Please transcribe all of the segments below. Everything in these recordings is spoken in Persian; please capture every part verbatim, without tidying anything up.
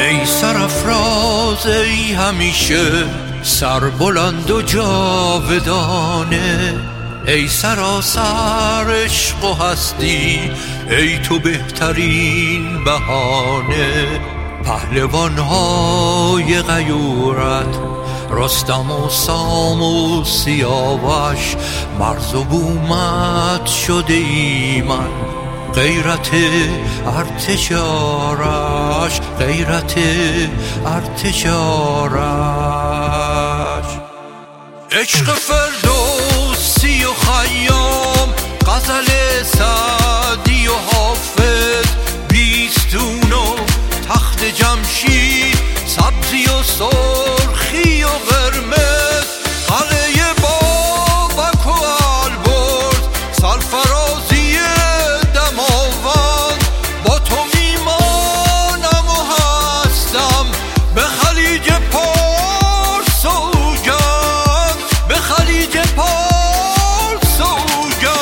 ای سرافراز ای همیشه سربلند و جاودانه، ای سراسر عشق و هستی، ای تو بهترین بهانه. پهلوان‌های غیورت رستم و سام و سیاوش، مرز و بومت شده ای من، غیرت ارتشارش، غیرت ارتشارش. عشق فردوسی و خیام، غزل سعدی و حافظ، بیستون و تخت جمشید، سبزی و سرخی و قرمز، قلعه بابک و البرز، سرفرازی دماوند. با تو میمانم و هستم به خلیج پارس سوگند، به خلیج پارس سوگند.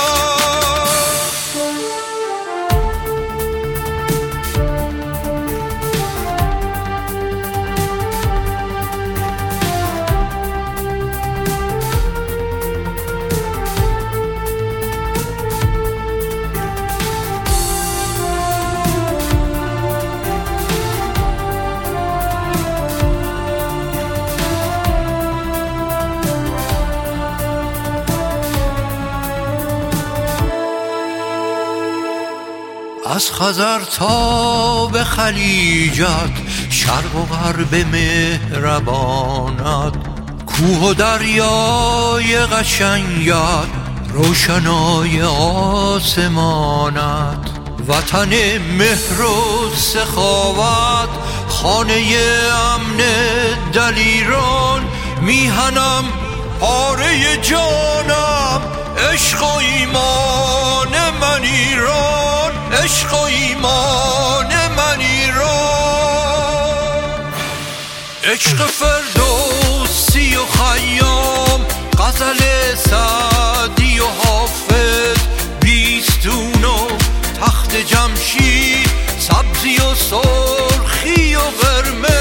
از خزر تا به خلیجت، شرق و غرب مهربانت، کوه و دریای قشنگت، روشنای آسمانت، وطن مهر و سخاوت، خانه امن دلیران. میهنم پاره جانم، عشق و ایمان من ایران، عشق و ایمان من ایران. عشق فردوسی و خیام، غزل سعدی و حافظ، بیستون و تخت جمشید، سبزی و سرخی و قرمز،